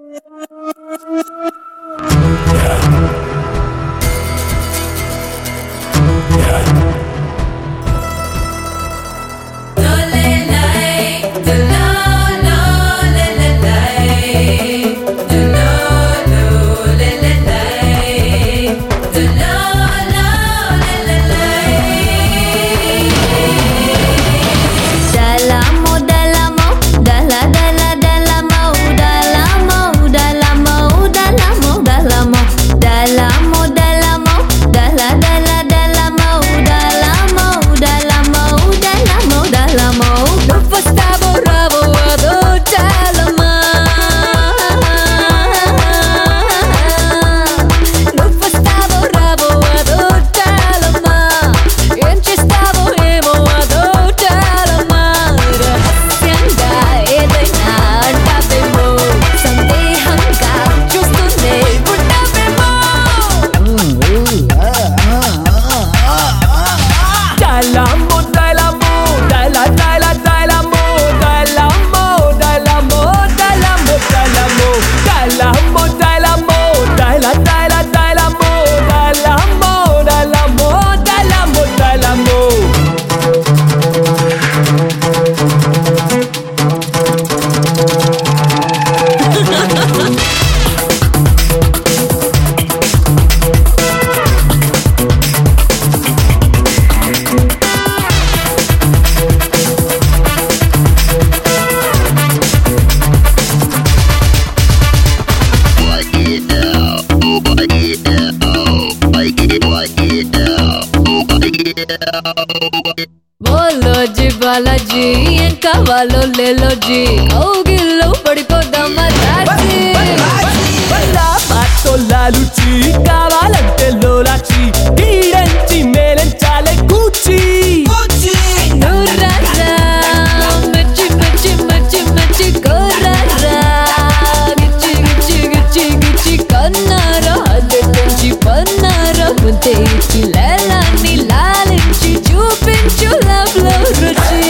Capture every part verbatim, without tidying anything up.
Boloji Balaji ఏం కావాలో లేలోజీ కౌగిల్లో పడిపోదామా రాజీ పాతో లాలుచి కావాలంటే లోలాచి ఈడంచి మేలంచాలే కూచి నూరారా మచ్చి మచ్చి మచ్చి మచ్చి కోరారా గిచ్చి గిచ్చి గిచ్చి గిచ్చి కన్నారా అల్లె పెంచి పన్నారా ముందే ఇచ్చి లేలాన్ని లాలించి చూపించు లవ్ లో రుచి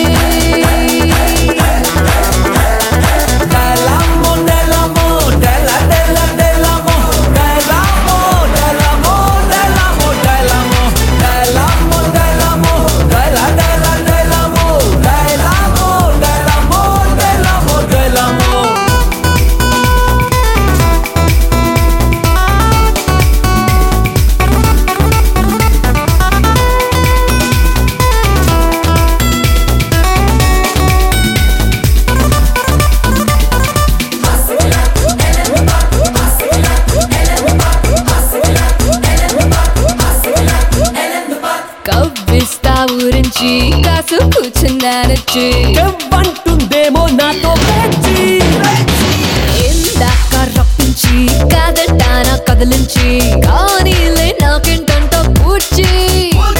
కవ్విస్తా ఊరించి కాసు కూర్చున్నానొచ్చి కవ్వంటుందేమో నాతో పేచి ఇందాక రప్పించి కాదంటానా కదిలించి కానీ నాకేంటంటో పూడ్చి